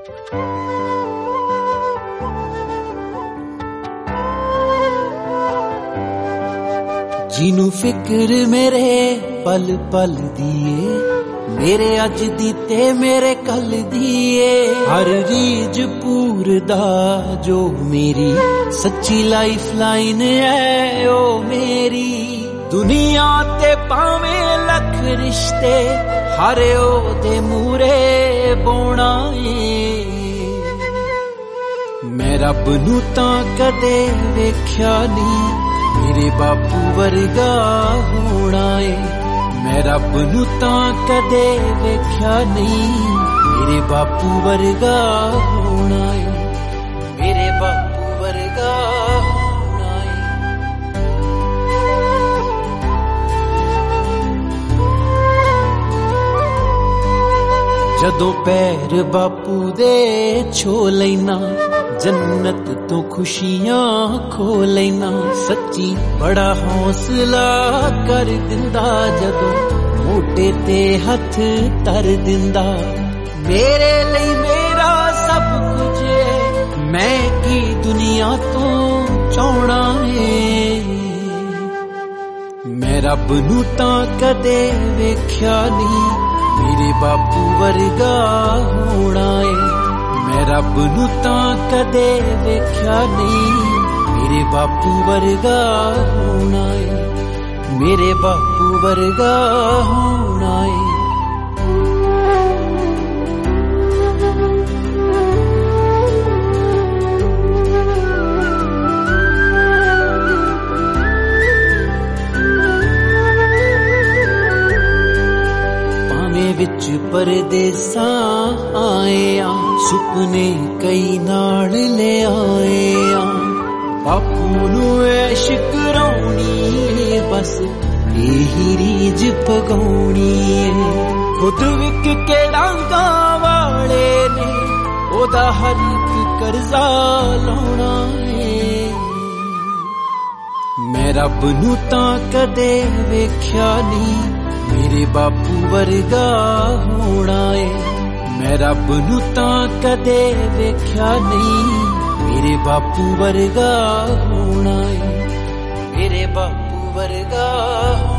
जिनू फिक्र मेरे पल पल दिए, मेरे अज दी ते मेरे कल दिए, हर रीज पूरदा जो मेरी सच्ची लाइफ लाइन है ओ मेरी। दुनिया ते पावे लख रिश्ते, हर ओ दे मूरे बोना है। मैं रब नू तां कदे वेख्या नहीं, मेरे बापू वर्गा होना है। मैं रब नू तां कदे वेख्या नहीं, मेरे बापू वर्गा होना है। मेरे बापू वर्गा होना है। जदों पैर बापू दे छो लैना, जन्नत तो खुशियां खो लेना। सच्ची बड़ा हौसला कर दिंदा, जदों मोटे ते हथ तर दिंदा। मेरे लिए मेरा सब कुछ है, मैं की दुनिया तो चाहना है। मैं रब नू तां कदे वेख्या नहीं, मेरे बापू वर्गा होना है। मैं रब नू तां कदे वेख्या नहीं, मेरे बापू वर्गा होना है। मेरे बापू वर्गा होना है। भावें विच परदेसां आए आ, सुपने कई नाल ले आए आ। बापू नू ऐश कराउणी बस यही रीज पगाउणी है। खुद विक के डांगा वाले ने ओदा हर एक करजा लाउणा है। मैं रब नू तां कदे वेख्या नहीं, मेरे बापू वर्गा होना है। मैं रब नू तां कदे वेख्या नहीं, मेरे बापू वर्गा होना है। मेरे बापू वर्गा